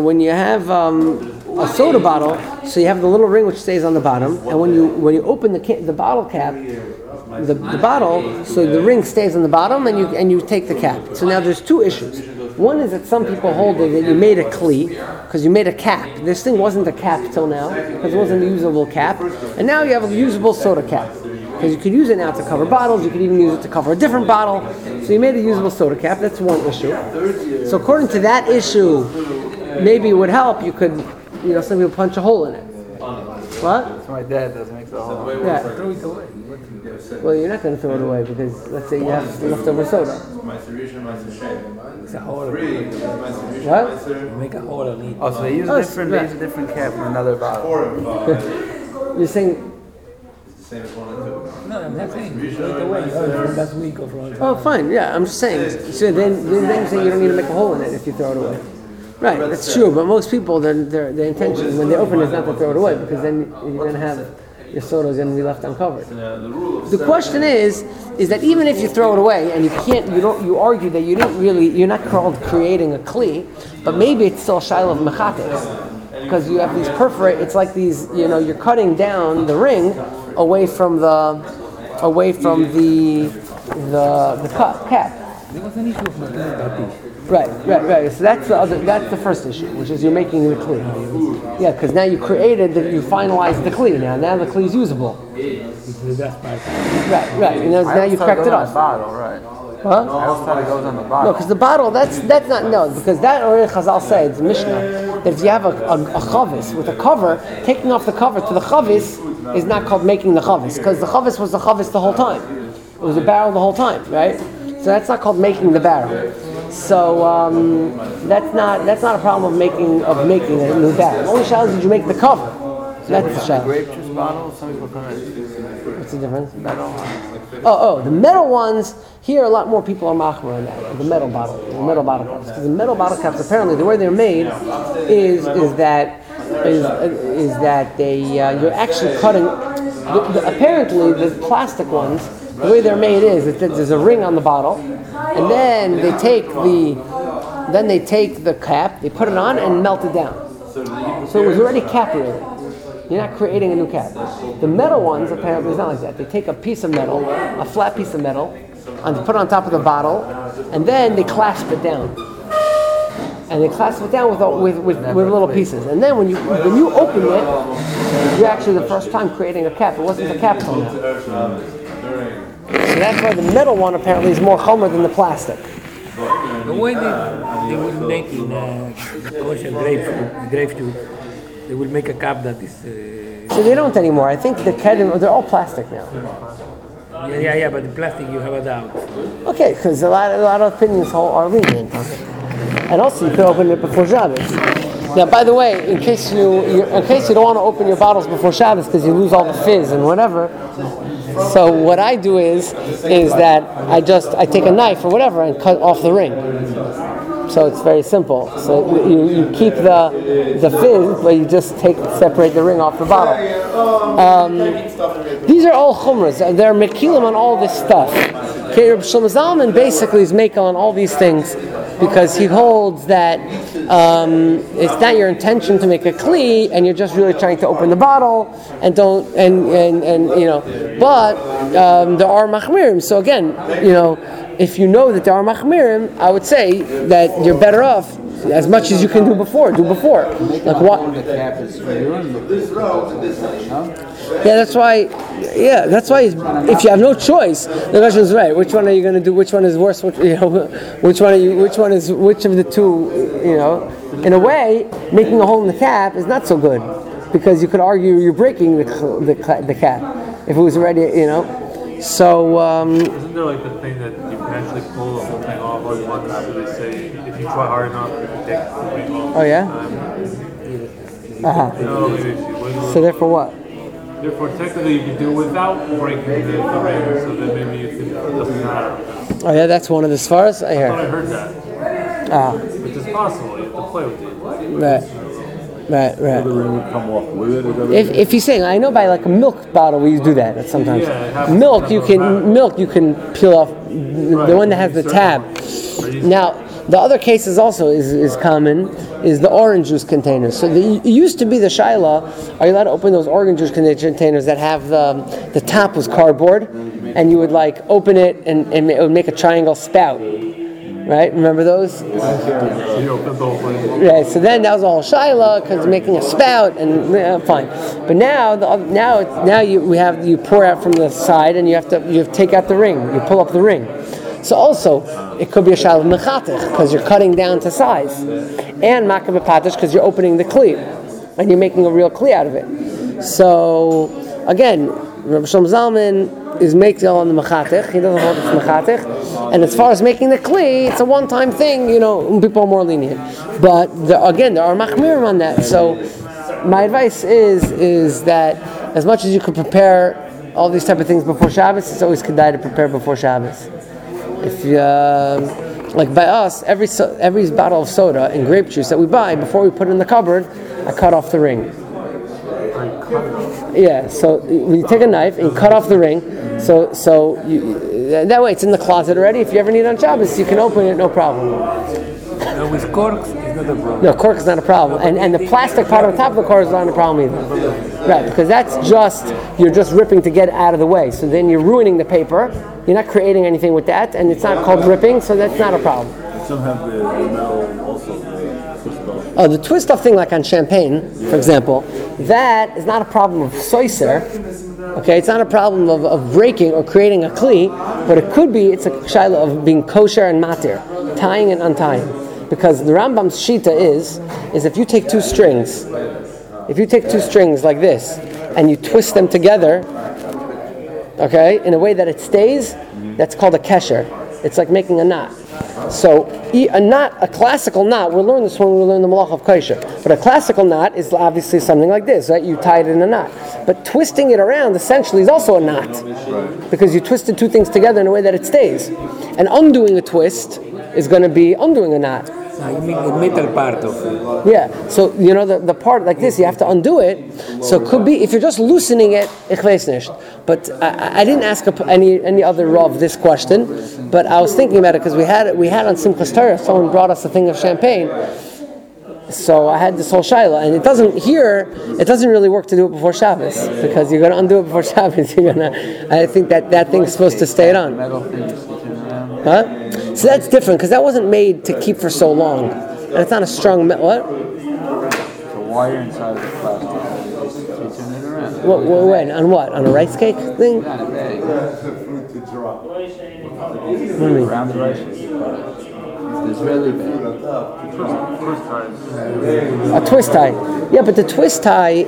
when you have a soda bottle, so you have the little ring which stays on the bottom, and when you open the bottle cap, the bottle, so the ring stays on the bottom, and you take the cap. So now there's two issues. One is that some people hold that you made a kli because you made a cap. This thing wasn't a cap till now because it wasn't a usable cap, and now you have a usable soda cap. Because you could use it now to cover bottles, you could even use it to cover a different bottle. So you made a usable soda cap, that's one issue. So according to that issue, maybe it would help, you could, some people punch a hole in it. What? That's my dad doesn't make the hole. Yeah. Throw it away. Well, you're not going to throw it away because let's say you have leftover soda. It's a hole. What? You make a hole in it. Oh, so they use a different cap from another bottle. You're saying... Same as 1 and 2. No, I'm not saying throw it away. Last week or from. Oh, fine. Yeah, I'm just saying. So then you say you don't need to make a hole in it if you throw it away. Right, that's true. But most people, their intention when they open it is not to throw it away because then you're going to have your soda is going to be left uncovered. The question is that even if you throw it away and you argue that you're not called creating a kli, but maybe it's still a shaila of mechates because you have these perforate. It's like these, you're cutting down the ring away from the cap. There was an issue of making Right. So that's the first issue, which is you're making the kli. Yeah, because now you finalized the kli. Now the kli is usable. Right. Now you cracked it off. Bottle, right? Huh? I always thought it goes on the bottle. No, because the bottle that's not because that already Chazal said it's Mishnah that if you have a chavis with a cover, taking off the cover to the chavis is not called making the chavis because the chavis was the chavis the whole time. It was a barrel the whole time, right? So that's not called making the barrel. So that's not a problem of making a new barrel. The only shell is did you make the cover? So that's the shell. Grape juice bottle. Some people come in. What's the difference? Metal. The metal ones here. A lot more people are machmer on that. The metal bottle caps. Because the metal bottle caps, apparently, the way they're made is that they you're actually cutting. Apparently, the plastic ones. The way they're made is that there's a ring on the bottle, and then they take the cap, they put it on and melt it down. So it was already capulated. You're not creating a new cap. The metal ones apparently is not like that. They take a piece of metal, a flat piece of metal, and put it on top of the bottle, and then they clasp it down. And they clasp it down with little pieces. And then when you open it, you're actually the first time creating a cap. It wasn't a cap till now. So that's why the metal one apparently is more chomer than the plastic. The way they will make in Russian grapefruit, they will make a cap that is. So they don't anymore. I think they're all plastic now. Yeah, but the plastic you have a doubt. Okay, because a lot of opinions are lenient. And also you could open it before Shabbos. Now, by the way, in case you don't want to open your bottles before Shabbos because you lose all the fizz and whatever. So what I do is that I take a knife or whatever and cut off the ring. So it's very simple. So you keep the fizz, but you just separate the ring off the bottle. These are all chumras. They're mekilim on all this stuff. Okay, Reb Shlomo Zalman basically is making on all these things because he holds that it's not your intention to make a kli, and you're just really trying to open the bottle and don't But there are machmirim. So again, if you know that there are machmirim, I would say that you're better off as much as you can do before. Like what? Yeah, that's why. Yeah, that's why. If you have no choice, the question is right. Which one are you going to do? Which one is worse? Which of the two? In a way, making a hole in the cap is not so good because you could argue you're breaking the cap if it was already. So. Isn't there like the thing that you can actually pull the whole thing off like one time? They say if you try hard enough, you can take the thing off. Oh yeah. So therefore, what? Therefore, technically, you can do it without breaking the ring, so that maybe it doesn't matter. Oh yeah, that's one of the svaras I heard. I thought I heard that. Which is possible. You have to play with it. Right. The ring would come off with it. If you're saying, I know by like a milk bottle we do that sometimes. Yeah, milk you can peel off the one that has the tab. Now the other cases also is common is the orange juice containers. So it used to be the shaila, are you allowed to open those orange juice containers that have the top was cardboard, and you would like open it and it would make a triangle spout. Right? Remember those? Right. So then that was all shaila because making a spout and fine. But now you pour out from the side and you have to take out the ring. You pull up the ring. So also it could be a shaila mechatech because you're cutting down to size, and makav patish because you're opening the kli and you're making a real kli out of it. So again, Rabbi Shlomo Zalman is making on the mechatech. He doesn't hold it's mechatech. And as far as making the kli, it's a one-time thing. People are more lenient. But there are machmirim on that. So my advice is that as much as you could prepare all these type of things before Shabbos, it's always kedai to prepare before Shabbos. If you like by us, every bottle of soda and grape juice that we buy, before we put it in the cupboard, I cut off the ring. Yeah, so you take a knife and cut off the ring. So that way it's in the closet already. If you ever need it on Shabbos, you can open it, no problem. No, with corks, it's not a problem. No, cork is not a problem. And the plastic part on top of the cork is not a problem either. Right, because you're just ripping to get out of the way. So then you're ruining the paper. You're not creating anything with that, and it's not called ripping, so that's not a problem. Some have the metal also, the twist off. Oh, the twist off thing like on champagne, for example, that is not a problem of soiser. Okay, it's not a problem of breaking or creating a kli, but it's a shaila of being kosher and matir, tying and untying. Because the Rambam's shita is if you take two strings like this, and you twist them together, okay, in a way that it stays, that's called a kesher. It's like making a knot. So a classical knot, we'll learn this when we learn the malach of kosher. But a classical knot is obviously something like this, right? You tie it in a knot. But twisting it around essentially is also a knot. Because you twisted two things together in a way that it stays. And undoing a twist is going to be undoing a knot. You mean the metal part of it. Yeah, so the part like this, you have to undo it. So it could be, if you're just loosening it, ich weiß nicht. But I didn't ask any other Rav this question, but I was thinking about it because we had on Simchas Torah, someone brought us a thing of champagne. So I had this whole shaila, and it doesn't really work to do it before Shabbos, because you're going to undo it before Shabbos. I think that thing's supposed to stay on. Huh? So that's different, because that wasn't made to keep for so long. And it's not a strong what? The wire inside of the plastic. You turn it around. When? On what? On a rice cake thing? Not a bag. What do you mean? Around the rice cake. It's really big. A twist tie. Yeah, but the twist tie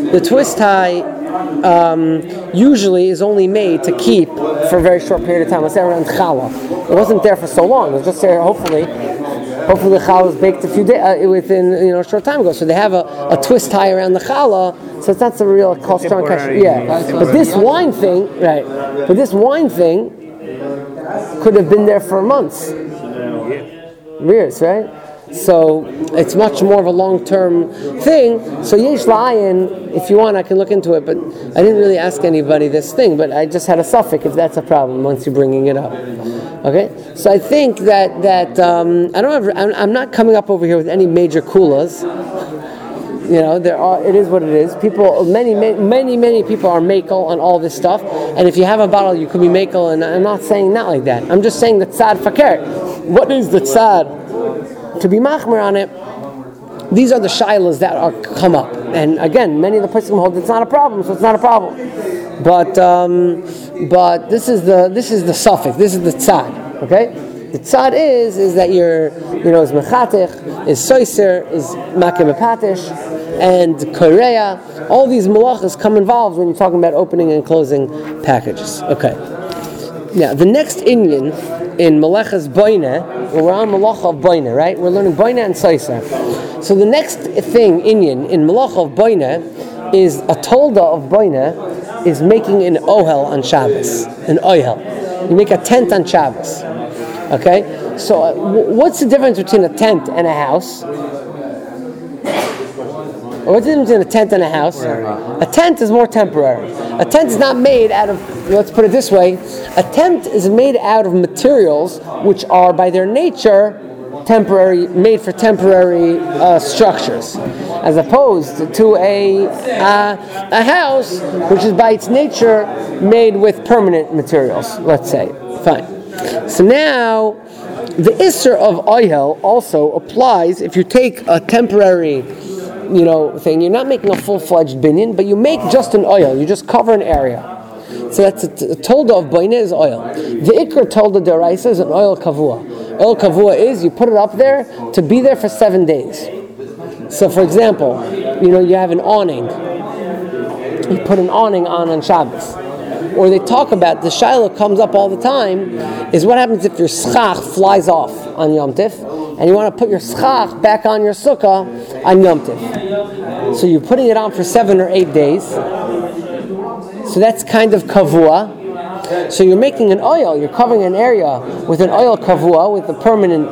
usually is only made to keep for a very short period of time. Let's say around challah. It wasn't there for so long. It was just there. Hopefully the challah was baked a few days within a short time ago. So they have a twist tie around the challah. So it's not the real strong kasher. Yeah, but this wine thing, right? But this wine thing could have been there for months. Years, right? So it's much more of a long-term thing. So yesh la'ayin, if you want, I can look into it. But I didn't really ask anybody this thing. But I just had a suffix if that's a problem once you're bringing it up. Okay. So I think that I'm not coming up over here with any major kulas. It is what it is. People, many people are makel on all this stuff. And if you have a bottle, you could be makel. And I'm not saying not like that. I'm just saying the tzad fakir. What is the tzad? To be machmer on it, these are the shilas that are come up. And again, many of the poskim hold it's not a problem, so it's not a problem. But this is the suffix. This is the tzad. Okay, the tzad is that you're is mechatech, is soiser, is makim patish, and korea. All these malachas come involved when you're talking about opening and closing packages. Okay. Now the next inyan in Melechas Boine, we're on Melacha of Boine, right? We're learning Boine and Soiser. So the next thing, Inyan, in Melacha of Boine, is a tolda of Boine, is making an ohel on Shabbos. An ohel. You make a tent on Shabbos. Okay? So what's the difference between a tent and a house? What's the difference between a tent and a house? A tent is more temporary. A tent is not made out of, let's put it this way, a tent is made out of materials which are by their nature made for temporary structures, as opposed to a house which is by its nature made with permanent materials. Let's say, fine. So now, the Isser of Oyel also applies if you take a temporary, thing. You're not making a full-fledged binyan, but you make just an oil. You just cover an area. So that's a tolda of Baineh is oil. The Ikr tolda deraisa is an oil kavua. Oil kavua is you put it up there to be there for 7 days. So, for example, you have an awning. You put an awning on Shabbos. Or they talk about, the shiloh comes up all the time, is what happens if your schach flies off on Yom Tif, and you want to put your schach back on your sukkah on Yom Tif. So you're putting it on for 7 or 8 days. So that's kind of kavua. So you're making an oil, you're covering an area with an oil kavua, with a permanent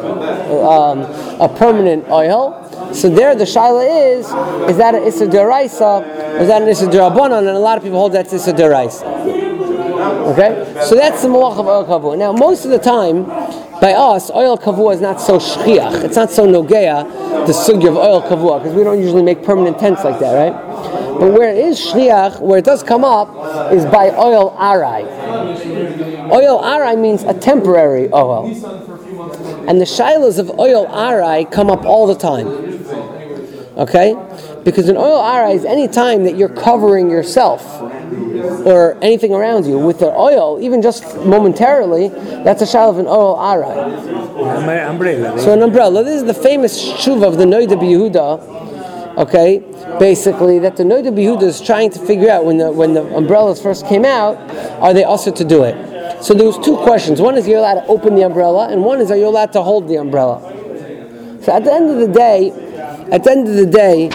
oil. So there the shaila is that an Issa Deraisa, or is that an Issa Derabanan? And a lot of people hold that's Issa Deraisa. Okay? So that's the malach of oil kavua. Now most of the time, by us, oil kavua is not so shchiach. It's not so nogea, the sugya of oil kavua, because we don't usually make permanent tents like that, right? But where it is shchiach, where it does come up, is by oil arai. Oil arai means a temporary oil. And the shilas of oil arai come up all the time. Okay? Because an oil arai is any time that you're covering yourself or anything around you with the oil, even just momentarily, that's a shilah of an oil arai. Umbrella. So an umbrella. This is the famous shuva of the Noida B'Yehuda. Okay, basically that the Noida B'Yehuda is trying to figure out when the umbrellas first came out, are they also to do it? So there was 2 questions. One is, you're allowed to open the umbrella, and one is, are you allowed to hold the umbrella? So at the end of the day,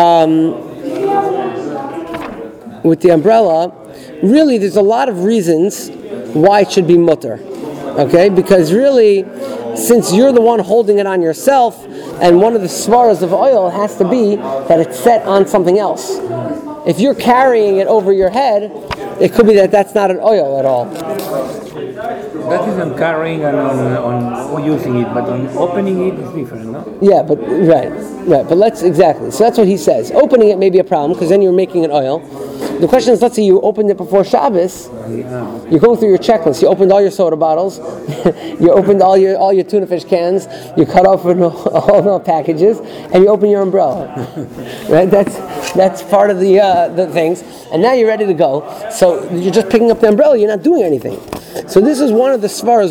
with the umbrella, really there's a lot of reasons why it should be mutter. Okay, because really, since you're the one holding it on yourself, and one of the svaras of oil has to be that it's set on something else. If you're carrying it over your head, it could be that that's not an oil at all. That is on carrying and on using it, but on opening it is different, no? Yeah, but right. But exactly. So that's what he says. Opening it may be a problem because then you're making an oil. The question is, let's say you opened it before Shabbos. You're going through your checklist. You opened all your soda bottles. You opened all your tuna fish cans. You cut open all the packages, and you open your umbrella. Right? That's part of the things. And now you're ready to go. So you're just picking up the umbrella. You're not doing anything. So this is one of the svaras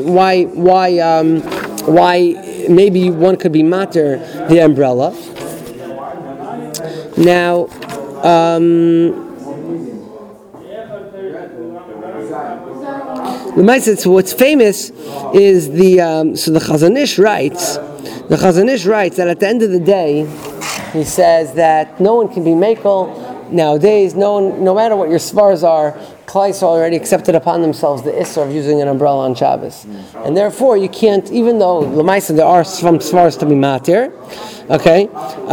why maybe one could be mater the umbrella. Now. What's famous is the Chazon Ish writes. The Chazon Ish writes that at the end of the day, he says that no one can be mekel nowadays. No matter what your svars are, Klal Yisrael already accepted upon themselves the issur of using an umbrella on Shabbos, and therefore you can't. Even though l'maisa there are some svars to be matir, okay.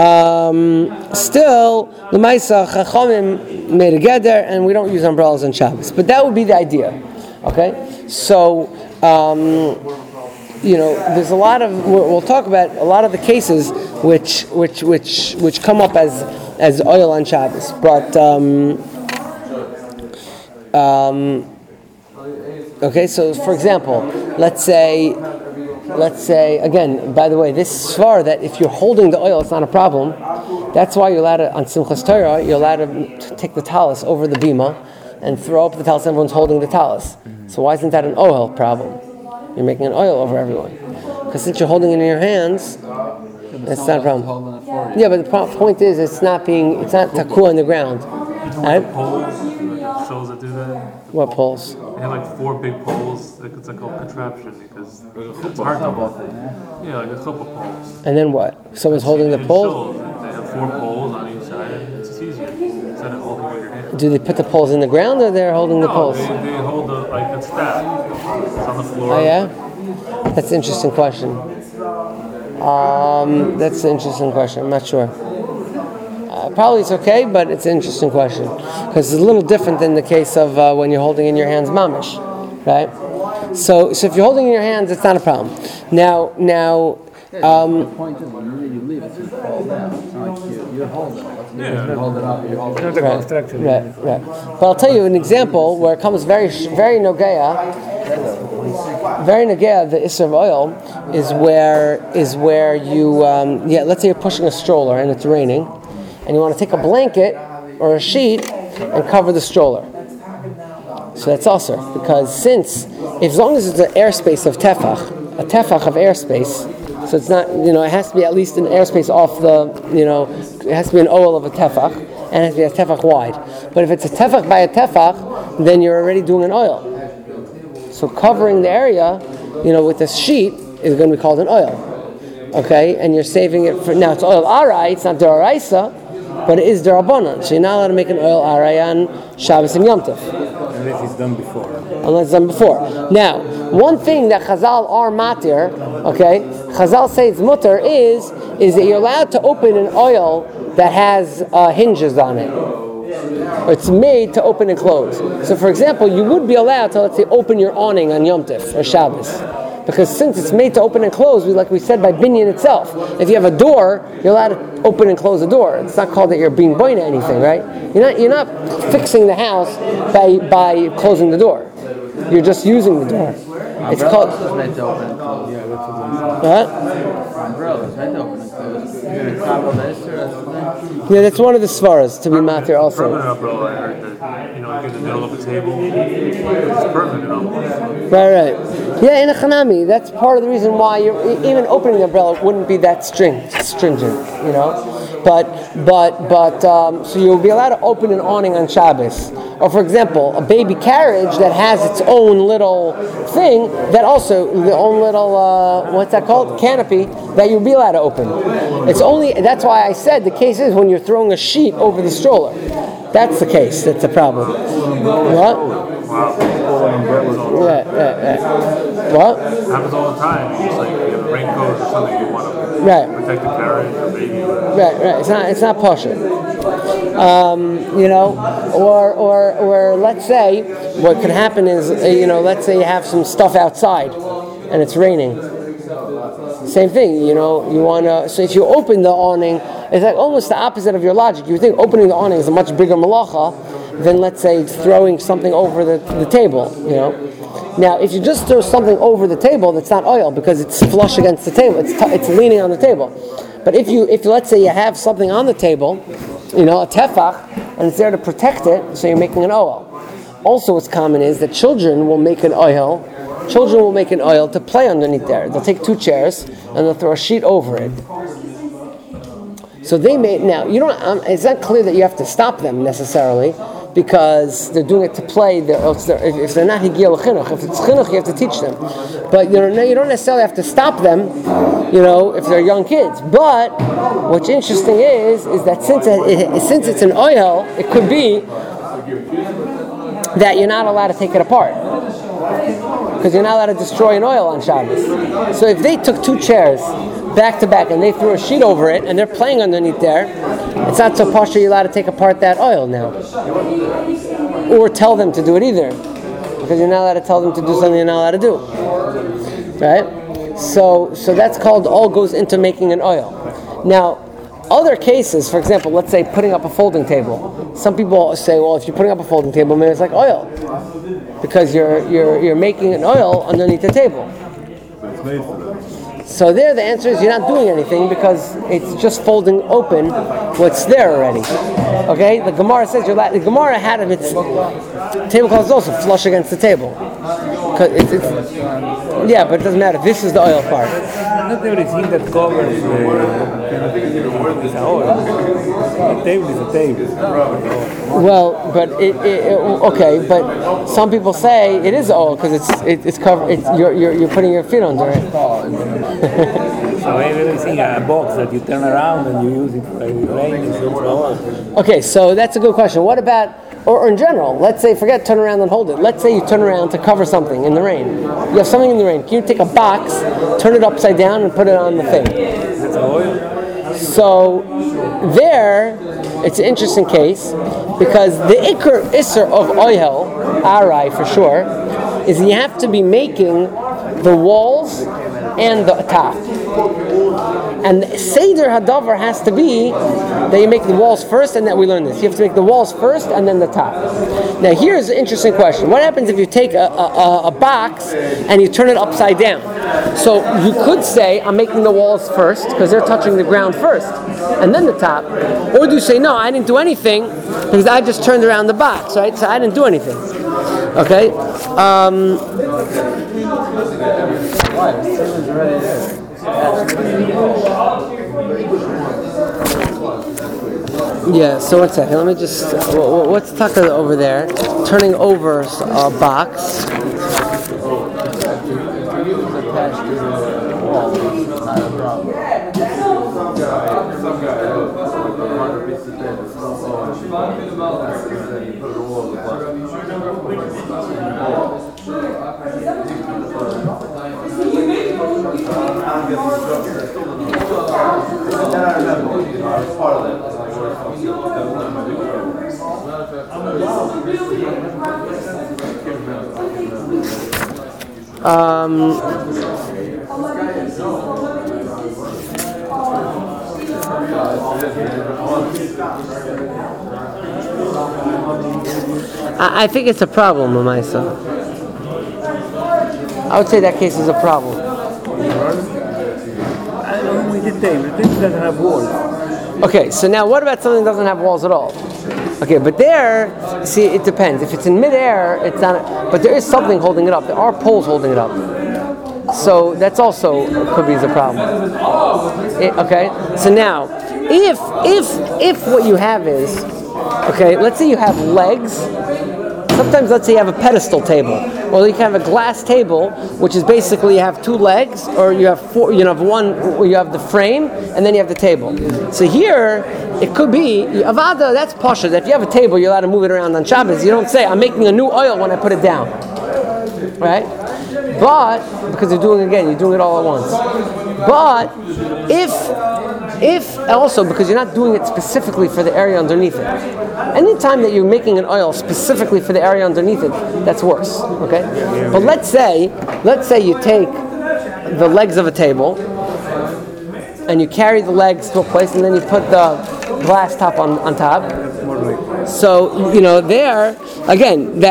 Still l'maisa chachamim made a geder, and we don't use umbrellas on Shabbos. But that would be the idea. Okay, so there's a lot of we'll talk about a lot of the cases which come up as oil on Shabbos, but okay. So for example, let's say again. By the way, this svar that if you're holding the oil, it's not a problem. That's why you're allowed to on Simchas Torah. You're allowed to take the talis over the bima and throw up the talis. Everyone's holding the talis. So why isn't that an oil problem? You're making an oil over everyone. Because since you're holding it in your hands, it's not a problem. Yeah, but the point is, it's not takua on the ground. Right? Poles, shows that do that. What poles? They have like 4 big poles. It's like a contraption because it's hard to walk. Yeah, like a couple poles. And then what? Someone's holding the pole? They have 4 poles on each side. It's just easier instead of holding with your hand. Do they put the poles in the ground or they're holding the poles? They hold the staff. It's on the floor. Oh yeah? That's an interesting question. That's an interesting question. I'm not sure. Probably it's okay, but it's an interesting question because it's a little different than the case of when you're holding in your hands mamish, right? So if you're holding in your hands, it's not a problem. Now, The point is, when you leave, it's going to fall down. It's not like you're holding it. You hold it up, you hold it Not up. a construction. Right. But I'll tell you an example where it comes very nogea. Very nogea, the Isser of oil is where you let's say you're pushing a stroller and it's raining, and you want to take a blanket or a sheet and cover the stroller. So that's also because as long as it's an airspace of tefach, a tefach of airspace, so it's not, it has to be at least an airspace off the, it has to be an oil of a tefach, and it has to be a tefach wide. But if it's a tefach by a tefach, then you're already doing an oil. So covering the area, with a sheet is going to be called an oil. Okay, and you're saving it for, now it's oil arai, it's not deraisa, but it is derabanan. So you're not allowed to make an oil arai on Shabbos and Yom Tov. Unless it's done before. Now, one thing that Chazal are matir, okay, Chazal say it's mutter is that you're allowed to open an oil that has hinges on it. Or it's made to open and close. So for example, you would be allowed to, let's say, open your awning on Yom Tov or Shabbos. Because since it's made to open and close, like we said by binyan itself, if you have a door, you're allowed to open and close the door. It's not called that you're being boina anything, right? You're not fixing the house by closing the door. You're just using the door. It's called. Umbrella is meant to open and close. Umbrella is meant to open and close. You're going to cover this or that's the thing? Yeah, that's one of the svaras to be matir also. Permanent umbrella, I heard that, in the middle of a table, it's permanent almost. Right. Yeah, in a chanami, that's part of the reason why even opening the umbrella wouldn't be that stringent, But so you'll be allowed to open an awning on Shabbos. Or for example, a baby carriage that has its own little thing, the own little, what's that called? Canopy, that you'll be allowed to open. That's why I said the case is when you're throwing a sheet over the stroller. That's the case, that's the problem. What? Yeah. What? It happens all the time. It's like you have a raincoat or something you want to protect the carriage or baby. Right. It's not posher. Or let's say what could happen is, let's say you have some stuff outside and it's raining. Same thing, you want to. So if you open the awning, it's like almost the opposite of your logic. You would think opening the awning is a much bigger malacha than, let's say, throwing something over the table. Now, if you just throw something over the table, that's not oil because it's flush against the table. It's leaning on the table. But if let's say you have something on the table, a tefach, and it's there to protect it, so you're making an oil. Also, what's common is that children will make an oil. Children will make an oil to play underneath there. They'll take 2 chairs and they'll throw a sheet over it. So they made now. It's not clear that you have to stop them necessarily, because they're doing it to play. If they're not higiyah l'chinuch, if it's chinuch, you have to teach them. But you don't necessarily have to stop them, if they're young kids. But what's interesting is that since it's an oil, it could be that you're not allowed to take it apart, because you're not allowed to destroy an oil on Shabbos. So if they took 2 chairs back to back and they threw a sheet over it and they're playing underneath there, it's not so posh you're allowed to take apart that oil now. Or tell them to do it either, because you're not allowed to tell them to do something you're not allowed to do. Right? So that's called all goes into making an oil. Now, other cases, for example, let's say putting up a folding table. Some people say, well, if you're putting up a folding table, maybe it's like oil, because you're making an oil underneath the table. So there, the answer is you're not doing anything because it's just folding open what's there already. Okay, the Gemara says the Gemara had of its tablecloth is also flush against the table. But it doesn't matter. This is the oil part. Not everything that covers is an oil. A table is a table. Well, but but some people say it is oil because it's covered. You're putting your feet under it. So everything a box that you turn around and you use it for rain is oil. Okay, so that's a good question. What about, or in general, let's say forget turn around and hold it. Let's say you turn around to cover something in the rain. You have something in the rain. Can you take a box, turn it upside down, and put it on the thing? That's oil. So there, it's an interesting case because the isser of oil, arai for sure, is you have to be making the walls and the top. And Seder Hadavar has to be that you make the walls first, and that we learn this. You have to make the walls first and then the top. Now here's an interesting question. What happens if you take a box and you turn it upside down? So you could say, I'm making the walls first, because they're touching the ground first, and then the top. Or do you say, no, I didn't do anything, because I just turned around the box, right? So I didn't do anything. Okay? Why? The ceiling's already there. Yeah, so one second, let me just, what's Taka over there? Turning over a box. Attached to the wall, it's not a problem. I think it's a problem, Lamaisa. I would say that case is a problem. I don't know with the table. The table doesn't have walls. Okay, so now what about something that doesn't have walls at all? Okay, but there, see, it depends. If it's in midair, it's not. But there is something holding it up. There are poles holding it up. So that's also could be the problem. Okay, so now, if what you have is, okay, let's say you have legs. Sometimes let's say you have a pedestal table, or you can have a glass table, which is basically you have two legs, or you have four. You have one where you have the frame, and then you have the table. So here it could be avada. That's pasha. That if you have a table, you're allowed to move it around on Shabbos. You don't say I'm making a new oil when I put it down, right? But because you're doing it all at once. But if also because you're not doing it specifically for the area underneath it. Anytime that you're making an oil specifically for the area underneath it, that's worse. Okay? But let's say you take the legs of a table and you carry the legs to a place and then you put the glass top on top. So there again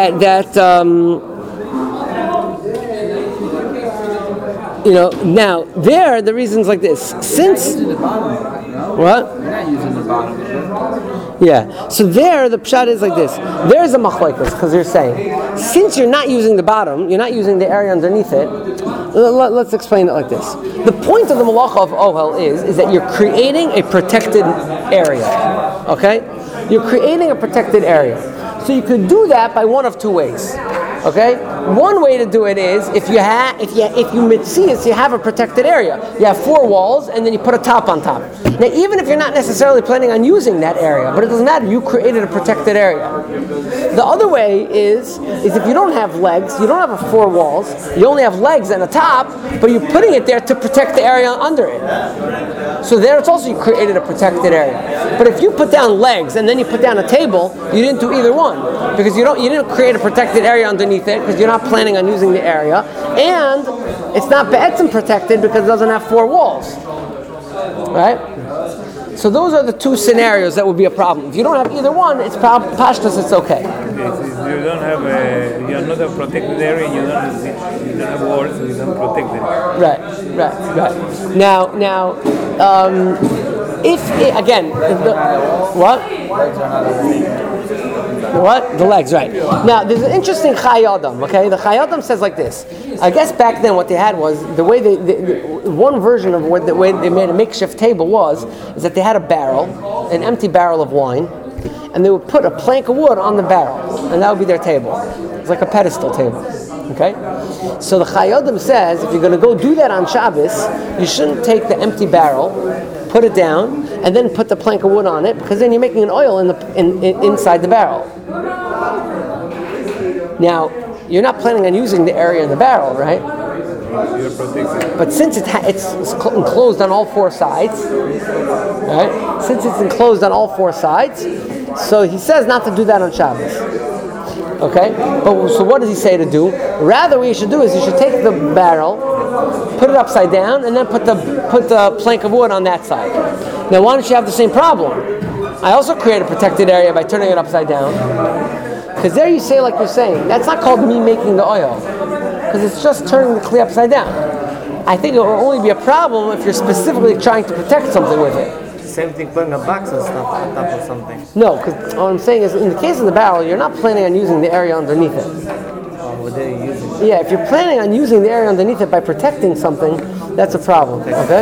now there the reason's like this. Since what? You're not using the bottom of it. Yeah. So there the pshat is like this. There's a machlokes because they're saying since you're not using the bottom, you're not using the area underneath it. Let's explain it like this. The point of the malacha of ohel is that you're creating a protected area. Okay? You're creating a protected area. So you could do that by one of two ways. Okay? One way to do it is if you mitzias, you have a protected area. You have four walls and then you put a top on top. Now even if you're not necessarily planning on using that area, but it doesn't matter, you created a protected area. The other way is if you don't have legs, you don't have four walls, you only have legs and a top, but you're putting it there to protect the area under it. So there it's also you created a protected area. But if you put down legs and then you put down a table, you didn't do either one. Because you didn't create a protected area underneath it because you're not planning on using the area, and it's not be'etzim protected because it doesn't have four walls, right? So those are the two scenarios that would be a problem. If you don't have either one, it's pashtus, it's okay. You don't have you're not a protected area. You don't have walls, so you don't protect it. Right. Now, What? The legs, right. Now, there's an interesting Chai Adam, okay? The Chai Adam says like this. I guess back then what they had was, the way one version of the way they made a makeshift table is that they had a barrel, an empty barrel of wine, and they would put a plank of wood on the barrel, and that would be their table. It's like a pedestal table, okay? So the Chai Adam says, if you're going to go do that on Shabbos, you shouldn't take the empty barrel, put it down, and then put the plank of wood on it, because then you're making an oil inside the barrel. Now, you're not planning on using the area in the barrel, right? You're protected. But since it's enclosed on all four sides, right? Since it's enclosed on all four sides, so he says not to do that on Shabbos. Okay? But so what does he say to do? Rather, what you should do is you should take the barrel put it upside down, and then put the plank of wood on that side. Now, why don't you have the same problem? I also create a protected area by turning it upside down. Because there you say like you're saying, that's not called me making the oil. Because it's just turning the kli upside down. I think it will only be a problem if you're specifically trying to protect something with it. Same thing putting a box and stuff on top of something. No, because what I'm saying is, in the case of the barrel, you're not planning on using the area underneath it. What are you using? Yeah, if you're planning on using the area underneath it by protecting something, that's a problem, okay?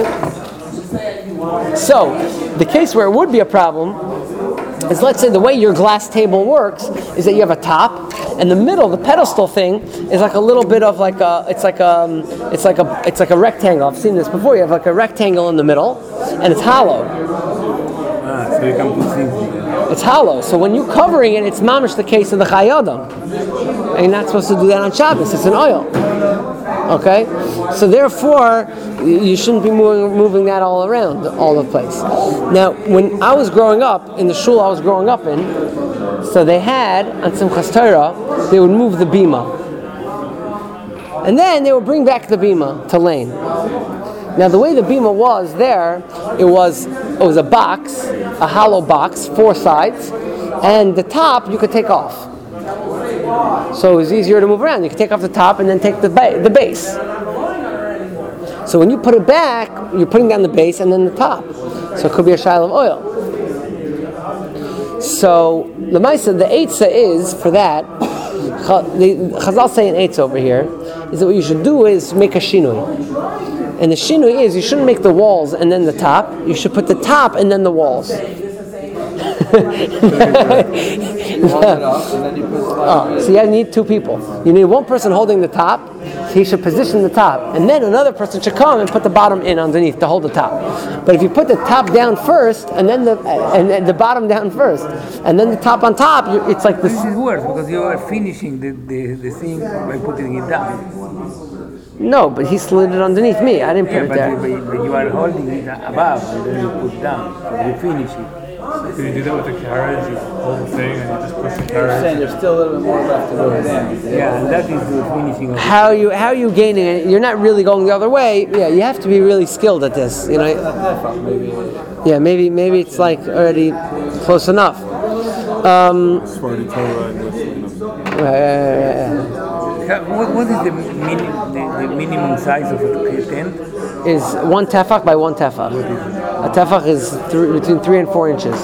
So, the case where it would be a problem is, let's say the way your glass table works is that you have a top, and the middle, the pedestal thing, is like a little bit of like a, it's like a rectangle. I've seen this before. You have like a rectangle in the middle, and it's hollow. So you can put things in there. It's hollow. So when you're covering it, it's mamish the case of the chayodam. And you're not supposed to do that on Shabbos. It's an oil. Okay? So therefore, you shouldn't be moving that all around, all the place. Now, when I was growing up, in the shul I was growing up in, so they had, on Simchas Torah, they would move the bima. And then they would bring back the bima to lane. Now the way the bima was there, it was a box, a hollow box, 4 sides, and the top you could take off. So it was easier to move around. You could take off the top and then take the base. So when you put it back, you're putting down the base and then the top. So it could be a shayla of oil. So the Maisa, the Eitzah is, for that, Chazal say an Eitzah over here, is that what you should do is make a shinui. And the shinui is, you shouldn't make the walls and then the top. You should put the top and then the walls. So you need 2 people. You need one person holding the top. He should position the top, and then another person should come and put the bottom in underneath to hold the top. But if you put the top down first, and then the bottom down first, and then the top on top, it's like this. This is worse because you are finishing the thing by putting it down. No, but he slid it underneath me. I didn't put it there. But you are holding it above and then you put down. So you finish it. Do you do that with the carriage? You hold the thing and you just push the You're carriage? saying there's still a little bit more left to go in. Yeah, and that is the finishing of How are you gaining it? You're not really going the other way. Yeah, you have to be really skilled at this. You know. Maybe. Yeah, maybe it's like already close enough. As far as the Torah and this, What is the minimum size of a tent? Is 1 tefach by 1 tefach. A tefach is between 3 and 4 inches.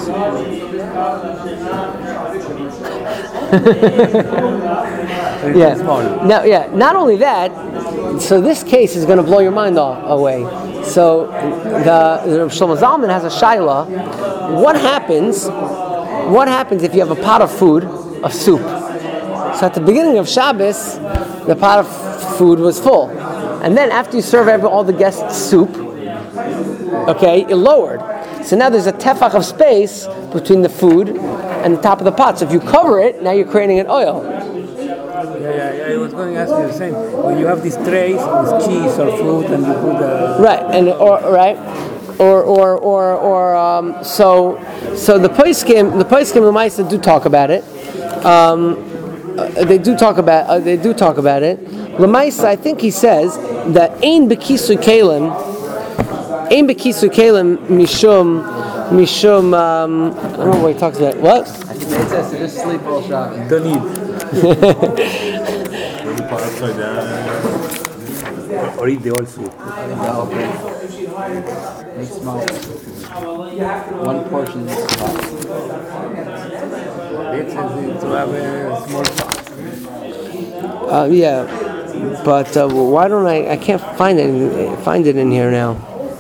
Yeah. Now, yeah. Not only that, so this case is going to blow your mind away. So the Shlomo Zalman has a shaila. What happens if you have a pot of food, of soup? So at the beginning of Shabbos, the pot of food was full. And then after you serve all the guests soup, okay, it lowered. So now there's a tefach of space between the food and the top of the pot. So if you cover it, now you're creating an oil. Yeah, I was going to ask you the same. When you have these trays with cheese or fruit and you put Right, so the Poskim Lemaisa do talk about it. They do talk about it. Lemaisa, I think he says that Ein Bekisu Kalim Mishum I don't know what he talks about. What? I think it says to just sleep all Shabbos. don't eat. upside down. Or eat the whole soup. Make small. 1 portion is small. It's to have a small pot. Yeah, but why don't I can't find it in here now.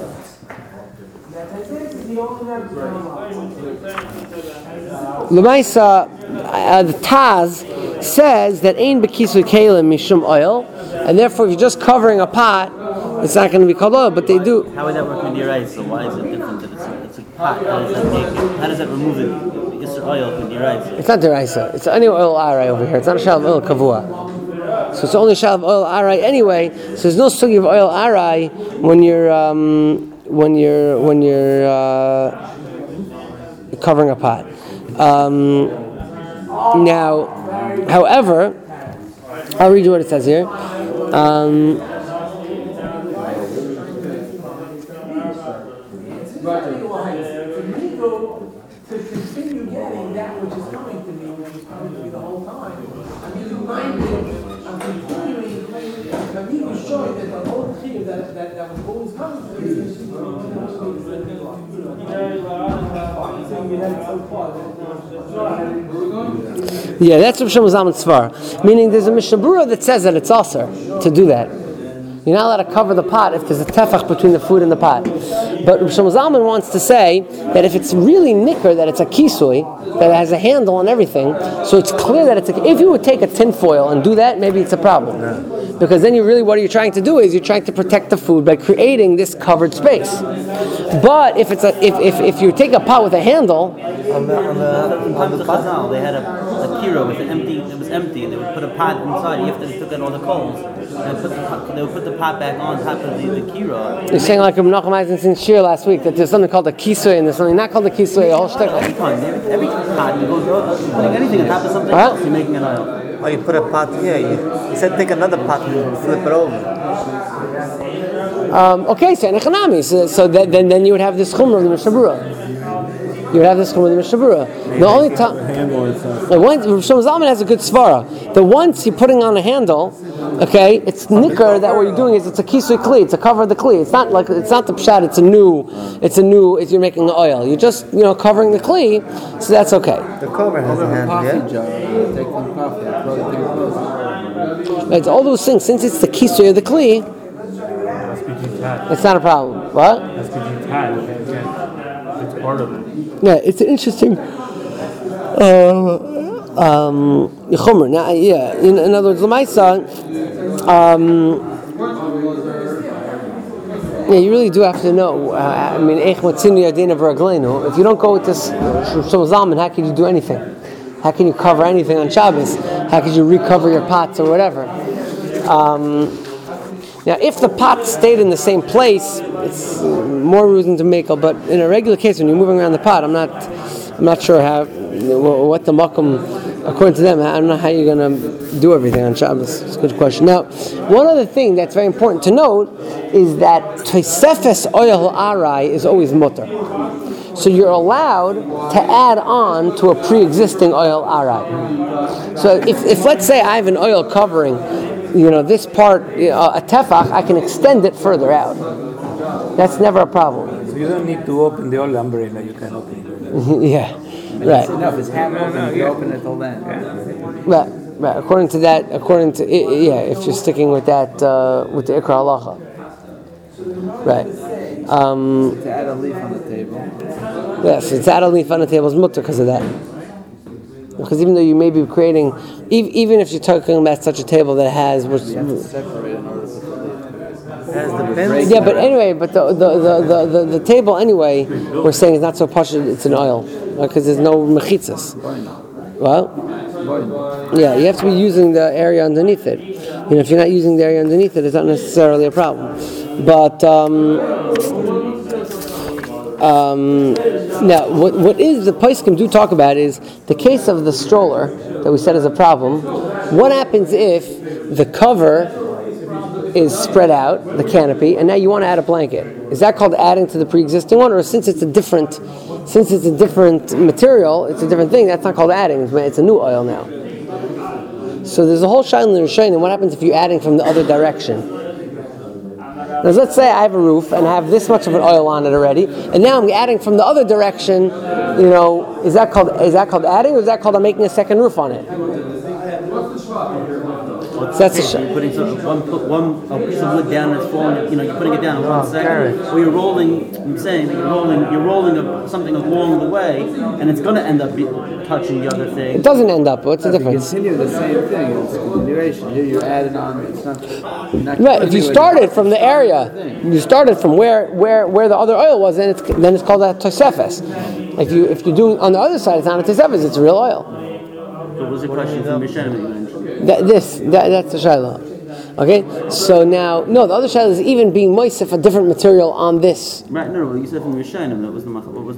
L'maisa, the Taz says that Ein Bekisu Kalim Mishum oil, and therefore if you're just covering a pot, it's not going to be called oil, but they do. How would that work with your rice? So why is it different if it's a pot? How does that remove it? It's oil with your rice. It's not deraisa. It's only oil arai over here. It's not a shal of oil kavua. So it's only shal of oil arai anyway. So there's no sugi of oil arai when you're covering a pot. Now, however, I'll read you what it says here. that which is coming to me, which is coming to me the whole time. I'm using mind language. I'm continuing. Kamim is showing that the whole chiyuv that was always coming to me is yeah, that's Rav Shlomo Zalman's svar. Meaning there's a Mishnah Berurah that says that it's also to do that. You're not allowed to cover the pot if there's a tefach between the food and the pot. But Rav Shlomo Zalman wants to say that if it's really nicker, that it's a kisui, that it has a handle and everything, so it's clear that it's a, if you would take a tin foil and do that, maybe it's a problem. Because then what you're trying to do is you're trying to protect the food by creating this covered space. But if it's if you take a pot with a handle, Sometimes the Chazal, they had a kira with it was empty, and they would put a pot inside after they took out all the coals. And they would put the pot back on top of the kira. you're saying like Menachem Eisenstein's shir last week that there's something called a kisui and there's something not called a kisui, a whole shtick. Every pot, you go putting anything on top of something else, you're making an oil. Oh, you put a pot here. You said take another pot and flip it over. Okay, so Nechanami. So then you would have this chumrah of the Mishnah Berurah. You would have this chumrah of the Mishnah Berurah. The only time, Rav Shlomo Zalman has a good svara. The once you're putting on a handle, okay, it's nicker that what you're doing is it's a kisui kli, it's a cover of the kli. It's not the pshat. You're making the oil. You're just covering the kli, so that's okay. The cover has a handle, yeah? Take some coffee, throw the thing. It's all those things. Since it's the kisui of the kli, it's not a problem. What? That's because you tied. It's part of it. Yeah, it's an interesting chomer. Now, yeah, in other words, Lamaisa, you really do have to know. If you don't go with this Shlomo Zalman, how can you do anything? How can you cover anything on Shabbos? How could you recover your pots or whatever? Now, if the pot stayed in the same place, it's more reason to make. But in a regular case, when you're moving around the pot, I'm not sure what the makom, according to them. I don't know how you're going to do everything on Shabbos. It's a good question. Now, one other thing that's very important to note is that tosefes oil arai is always mutter. So you're allowed to add on to a pre-existing oil arai. So if let's say I have an oil covering, this part, a tefach, I can extend it further out. That's never a problem. So you don't need to open the old umbrella, you can open it. Yeah, right. It's enough. It's half open. You open it till then. Right. According to if you're sticking with that, with the Ikra Halacha. Right. To add a leaf on the table. Yes, to add a leaf on the table is mutter because of that. Because even though you may be creating, even if you're talking about such a table that has, which, Separate in order to Has the but anyway, but the table anyway, we're saying is not so pashut. It's an oil because there's no mechitzas. Well, yeah, you have to be using the area underneath it. If you're not using the area underneath it, it's not necessarily a problem. But now, what is the poskim do talk about is the case of the stroller that we said is a problem. What happens if the cover is spread out, the canopy, and now you want to add a blanket? Is that called adding to the pre-existing one, or since it's a different material, it's a different thing? That's not called adding. It's a new oil now. So there's a whole shaila in Rishonim. What happens if you're adding from the other direction? Now, let's say I have a roof and I have this much of an oil on it already, and now I'm adding from the other direction. Is that called adding, or is that called I'm making a second roof on it? So that's a You're putting one piece of wood down and it's falling. You're putting it down in 1 second. Or you're rolling. I'm saying that you're rolling something along the way, and it's going to end up touching the other thing. It doesn't end up. What's the difference? continue the same thing. It's continuation. Here you added on. It's not Right. If you started from the area, you started from where the other oil was, then it's called a tosefes. If you're doing on the other side, it's not a tosefes. It's real oil. So what was the question from Mishnah that you mentioned? That's the shayla. Okay, so now the other shayla is even being moisef a different material on this. Right, no, you said from Rishonim. What was the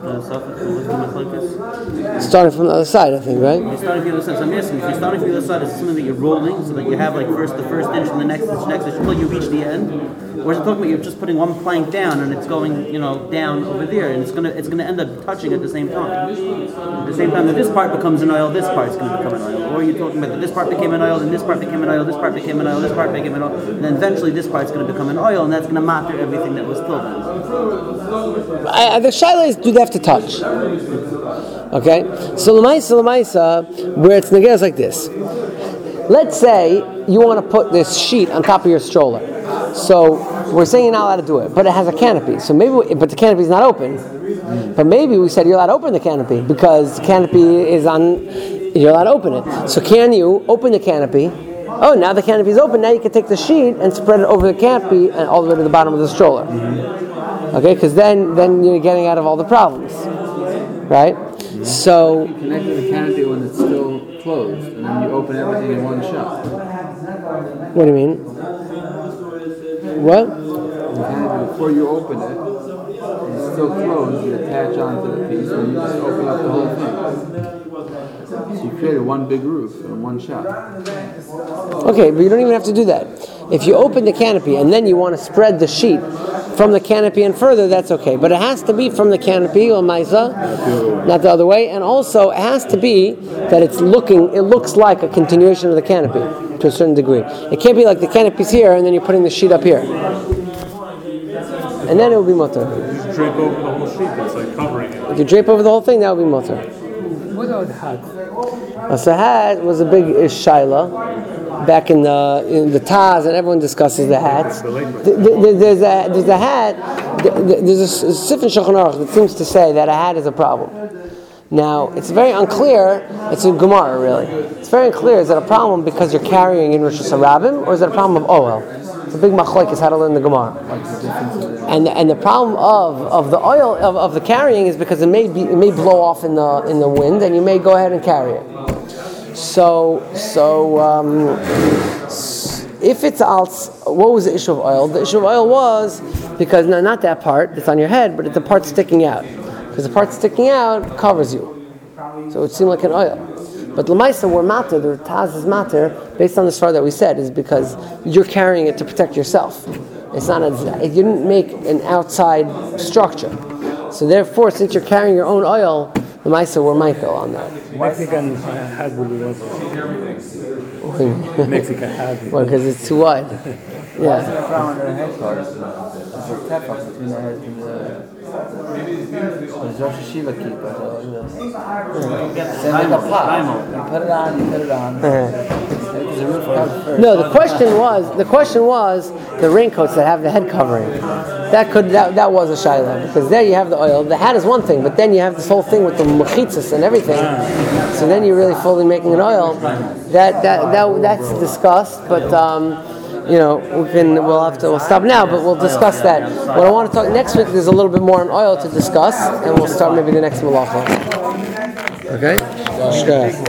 machlokes? Starting from the other side, I think, right? You're starting from the other side. So I'm asking, if you're starting from the other side, is it something that you're rolling so that you have like the first inch and the next inch until you reach the end? Or is it talking about you're just putting one plank down and it's going, down over there, and it's gonna end up touching at the same time. At the same time that this part becomes an oil, this part's gonna become an oil. Or you're talking about that this part became an oil, and this part became an oil, this part became an oil, this part became an oil, and then eventually this part's gonna become an oil, and that's gonna matter everything that was till then. The shaila is, do they have to touch? Okay, so l'maisa, where it's negeh is like this. Let's say you want to put this sheet on top of your stroller. So we're saying you're not allowed to do it, but it has a canopy. So but the canopy is not open. But maybe we said you're allowed to open the canopy because the canopy is on. You're allowed to open it. So can you open the canopy? Oh, now the canopy is open. Now you can take the sheet and spread it over the canopy and all the way to the bottom of the stroller. Okay, because then you're getting out of all the problems, right? So You connect the canopy when it's still closed, and then you open everything in one shot. what do you mean? What? The canopy, before you open it, it's still closed, you attach onto the piece, and you just open up the whole thing. So you created one big roof in one shot. Okay, but you don't even have to do that. If you open the canopy and then you want to spread the sheet from the canopy and further, that's okay. But it has to be from the canopy, or maisa, not the other way. And also, it has to be that it looks like a continuation of the canopy to a certain degree. It can't be like the canopy's here and then you're putting the sheet up here. And then it will be mutter. You drape over the whole sheet, it's like covering it. If you drape over the whole thing, that will be mutter. What about hat? So hat was a big shaila back in the Taz, and everyone discusses the hats. There's a hat. There's a Sifin Shulchan Aruch that seems to say that a hat is a problem. Now it's very unclear. It's in Gemara really. It's very unclear. Is it a problem because you're carrying in Rosh Hashanah, or is it a problem of oil? It's a big machlokes how to learn the Gemara. And the problem of the oil of the carrying is because it may blow off in the wind, and you may go ahead and carry it. So if it's what was the issue of oil? The issue of oil was because not that part that's on your head, but it's the part sticking out. Because the part sticking out covers you, so it would seem like an oil. But l'maisa, we're matter, the Taz is matter, based on the story that we said, is because you're carrying it to protect yourself. It's not you didn't make an outside structure. So therefore, since you're carrying your own oil, l'maisa, we're Michael on that. Mexican hat will be what? Mexican hat. Well, because it's too wide. Yeah. The problem with the head guards is a tefach between the head and the Rosh Hashiva keeper. Same with the pot. You put it on. There's a roof cover first. No, the question was the raincoats that have the head covering. That was a shayla, because there you have the oil. The hat is one thing, but then you have this whole thing with the mechitzas and everything. So then you're really fully making an oil. That's discussed, but we'll stop now, but we'll discuss that. What I want to talk next week, there's a little bit more on oil to discuss, and we'll start maybe the next malacha. Okay?